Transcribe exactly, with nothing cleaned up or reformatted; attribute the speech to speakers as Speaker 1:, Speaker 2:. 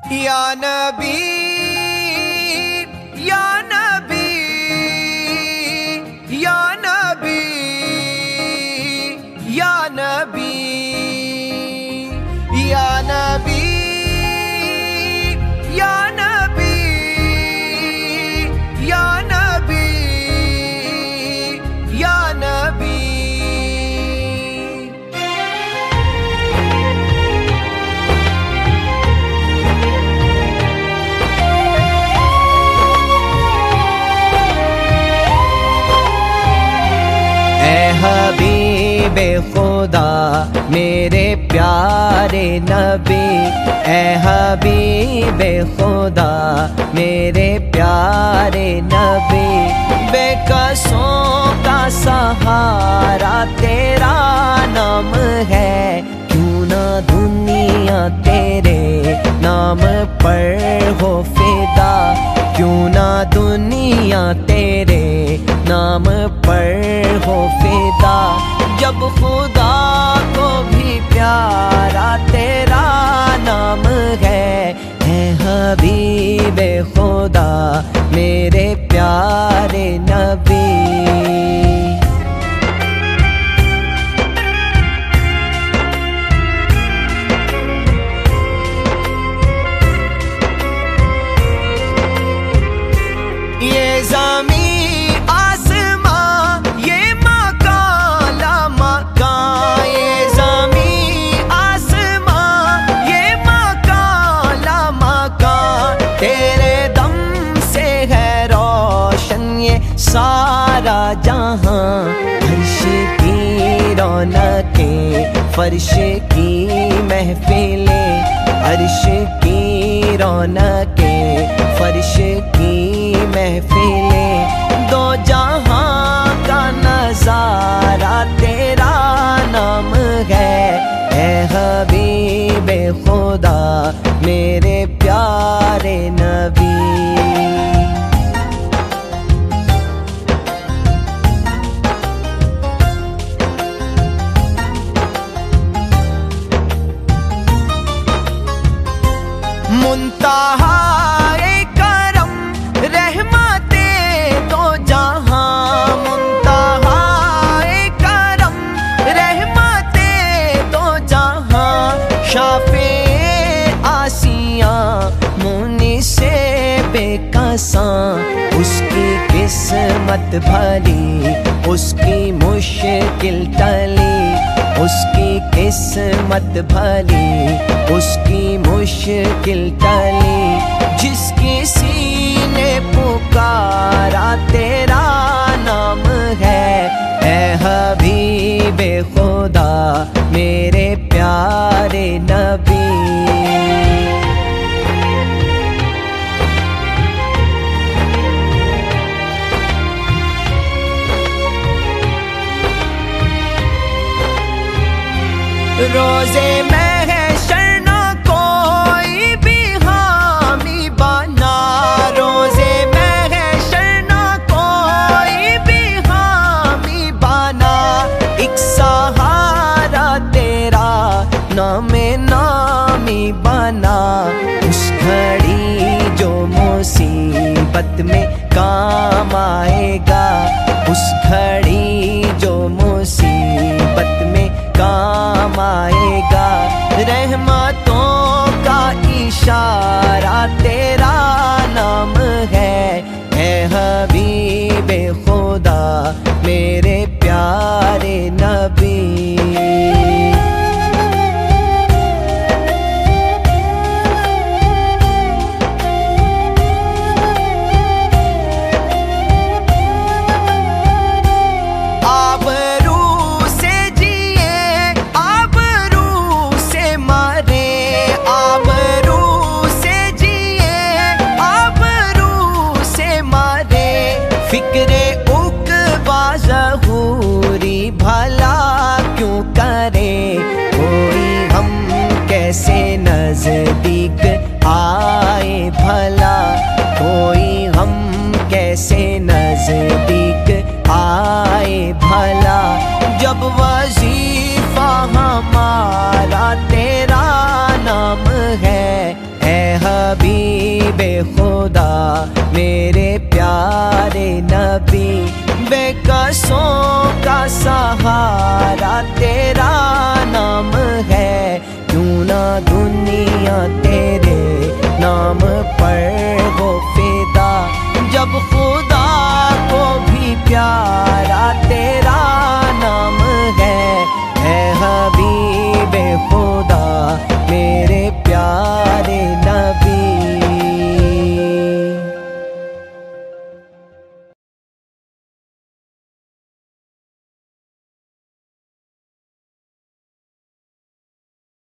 Speaker 1: या नबी या नबी या नबी या नबी या नबी या नबी या नबी या नबी। हबीबे खुदा मेरे प्यारे नबी, ए हबीबे खुदा मेरे प्यारे नबी। बेकसों का सहारा तेरा नाम है, क्यों ना दुनिया तेरे नाम पर हो फिदा, क्यों ना दुनिया तेरे नाम पर हो फिदा। जब खुदा को भी प्यारा तेरा नाम है, है हबीबे खुदा मेरे प्यारे नबी। ये ज़मीं सारा जहां, फर्श की रौनकें फर्श की महफिलें, अर्श की रौनकें फर्श की महफिलें। दो जहां का नजारा तेरा नाम है, है हबीबे खुदा मेरे प्यारे नबी। मुंतहाए करम रहमते दो जहां, मुंतहाए करम रहमते दो जहां। शाफे आसियां मुनि से बेकसां, उसकी किस्मत भली उसकी मुश्किल टली, उसकी किस्मत भली उसकी मुश्किल टली। जिसकी सीने पुकारा तेरा नाम है, है हबीबे खुदा मेरे प्यारे नबी। रोज़े महशर न कोई भी हामी बना, रोज़े महशर न कोई भी हामी बना। एक सहारा तेरा नामे नामी बना, उस घड़ी जो मुसीबत में काम आएगा, उस घड़ी जो मुसीबत में काम आएगा। रहमतों का इशारा तेरा नाम है, है हबीबे खुदा मेरे प्यारे नबी। फिक्रे उक़बा ज़हूरी भला क्यों करे, कोई हम कैसे नज़दीक आए भला, कोई हम कैसे नज़दीक आए भला। जब वजीफा हमारा तेरा नाम है, है सहारा तेरा नाम है, क्यों ना दुनिया तेरे नाम पर हो फिदा। जब